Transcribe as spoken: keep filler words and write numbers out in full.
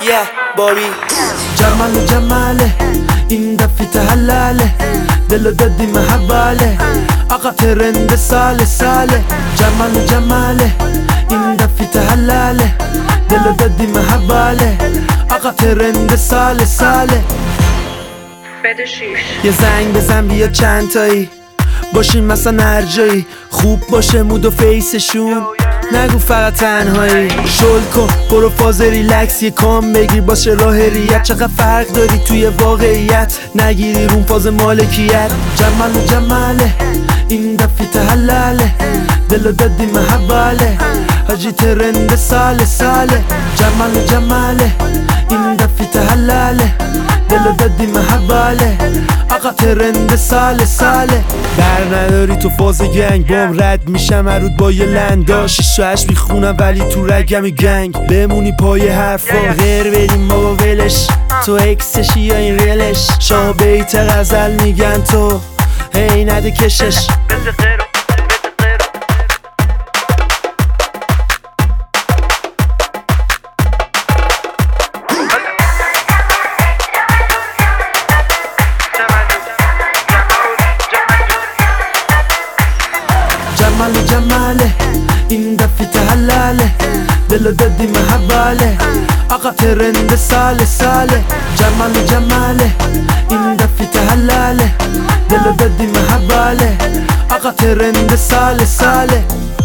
yeah بابی جمال و جماله این دفعه تحلاله دلو دادی محباله آقا ترند ساله ساله جمال و جماله این دفعه تحلاله دلو دادی محباله آقا ترند ساله ساله بده شیش یه زنگ بزن بیا چند تایی باشیم مثلا هر جایی خوب باشه مود و فیسشون نگو فقط تنهایی شل کن برو فاز ریلکس یه کام بگیر باشه راه ریت چقدر فرق داری توی واقعیت نگیری رون فاز مالکیت جمال و جماله این دفعه تحلاله دلو دادی محباله حاجی ترند ساله ساله جمال و جماله این دفعه تحلاله دلو دادی محباله آقا ترند ساله ساله در نداری تو فاز گنگ بام رد میشم عرود با یه لندا شیش و هشت میخونم ولی تو رگم گنگ بمونی پای حرفا غیر بریم بابا ولش تو اکسشی یا این ریلش شاه بیت غزل میگن تو هی نده کشش جمال و جماله این دفعه تحلاله دلو دادی محباله آقا ترند ساله ساله جمال و جماله این دفعه تحلاله دلو دادی محباله آقا ترند ساله ساله